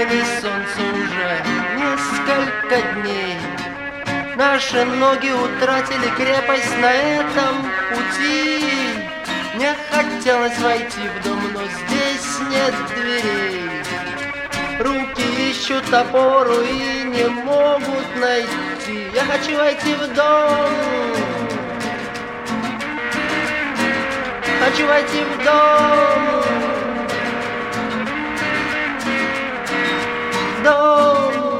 тени солнца уже несколько дней. Наши ноги утратили крепость на этом пути. Мне хотелось войти в дом, но здесь нет дверей. Руки ищут опору и не могут найти. Я хочу войти в дом. Хочу войти в дом. Дом.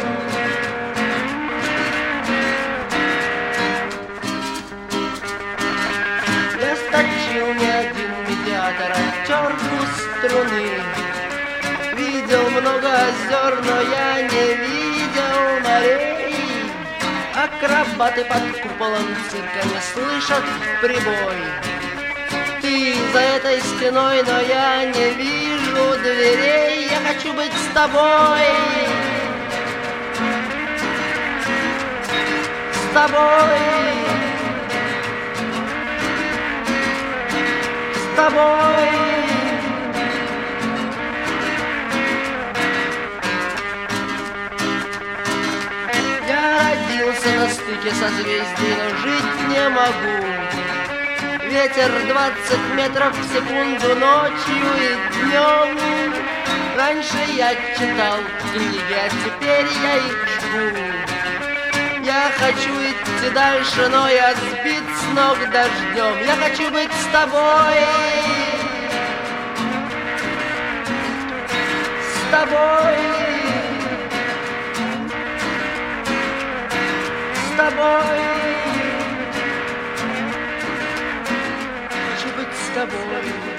Я сточил не один медиатор, терку струны. Видел много озер, но я не видел морей. Акробаты под куполом цирка не слышат прибой. Ты за этой стеной, но я не вижу дверей. Я хочу быть с тобой. С тобой. С тобой. Я родился на стыке созвездий, но жить не могу. Ветер 20 метров в секунду ночью и днем. Раньше я читал книги, а теперь я их жгу. Я хочу идти дальше, но я сбит с ног дождем. Я хочу быть с тобой. С тобой. С тобой. Хочу быть с тобой.